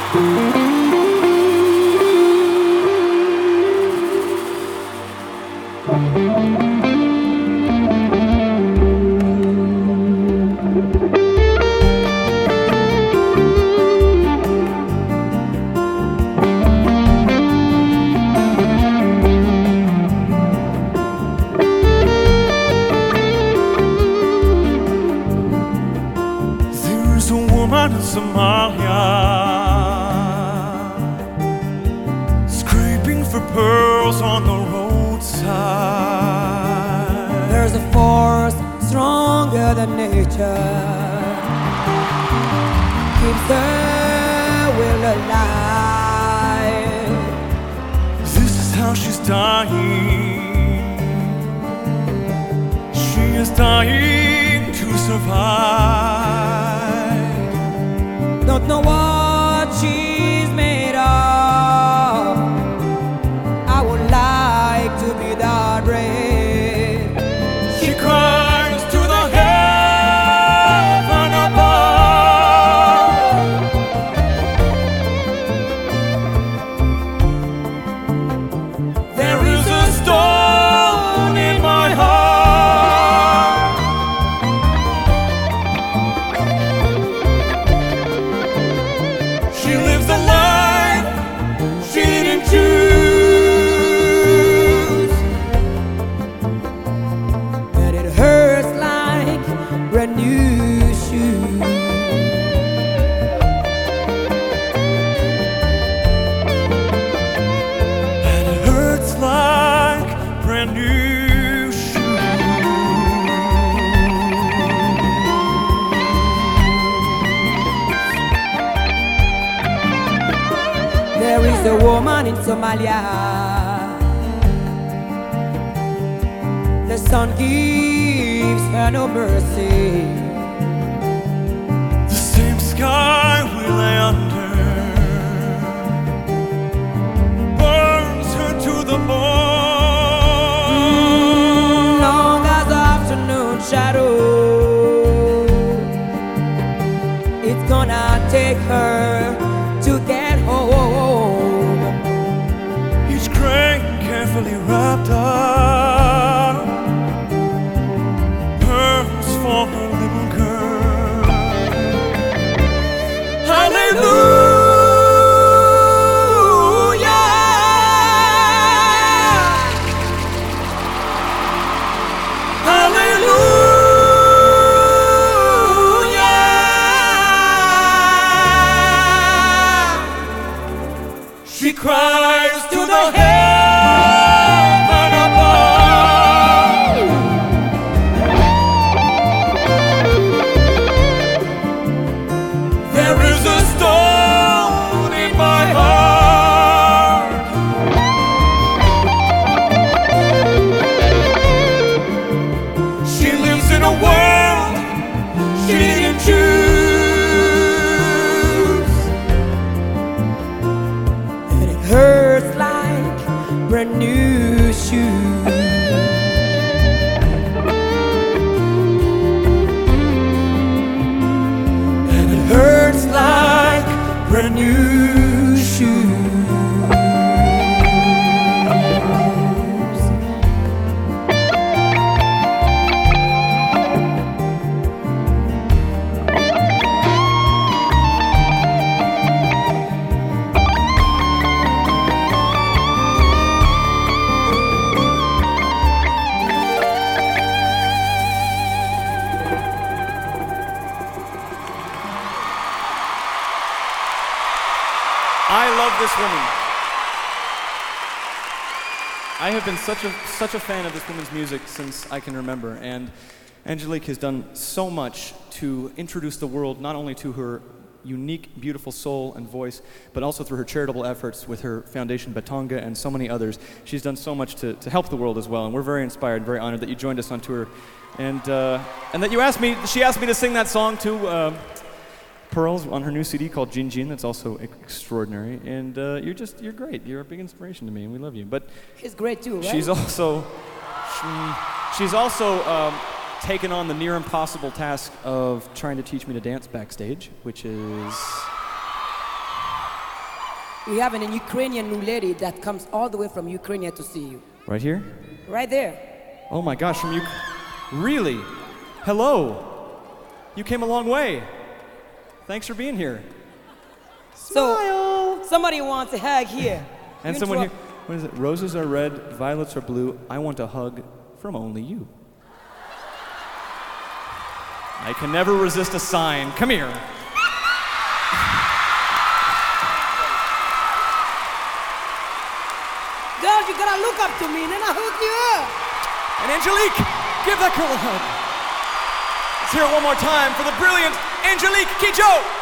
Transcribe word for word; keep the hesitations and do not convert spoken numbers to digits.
Somalia, scraping for pearls on the roadside. There's a force stronger than nature, keeps the will alive. This is how she's dying. She is dying to survive. Don't know what she's made of. I would like to be that brave. She cries to the heaven above. There is a stone in my heart. She lives a life she didn't choose, And it hurts like brand new shoes. and it hurts like brand new shoes. There is a woman in Somalia. The sun gives her no mercy. The same sky we lay under burns her to the bone. Long as the afternoon shadow, it's gonna take her to get home. Each crane carefully wrapped up pearls for her little girl. Hallelujah. Hallelujah. She cries to the heaven above. There is a stone in my heart. She lives in a world she didn't choose, And it hurts like brand new shoes. and it hurts like brand new shoes. I love this woman. I have been such a such a fan of this woman's music since I can remember, and Angelique has done so much to introduce the world not only to her unique, beautiful soul and voice, but also through her charitable efforts with her foundation Batonga and so many others. She's done so much to, to help the world as well, and we're very inspired, very honored that you joined us on tour, and uh, and that you asked me. She asked me to sing that song too. Uh, Pearls on her new C D called Jin Jin. That's also extraordinary, and uh, you're just you're great. You're a big inspiration to me, and we love you. But He's great too, right? she's also she, she's also um, taken on the near impossible task of trying to teach me to dance backstage, which is We have an Ukrainian new lady that comes all the way from Ukraine to see you. Right here? Right there. Oh my gosh, from you. Really? Hello. You came a long way. Thanks for being here. So, somebody wants a hug here. And You someone here. interrupt- What is it? Roses are red, violets are blue. I want a hug from only you. I can never resist a sign. Come here. Girls, you gotta look up to me, and then I hook you up. And Angelique, give that girl a hug. Let's hear it one more time for the brilliant Angelique Kidjo.